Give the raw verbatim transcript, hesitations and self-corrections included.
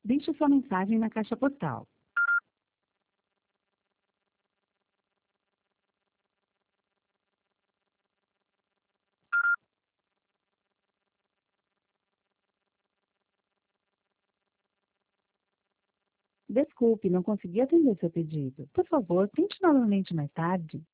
Deixe sua mensagem na caixa postal. Desculpe, não consegui atender seu pedido. Por favor, tente novamente mais tarde.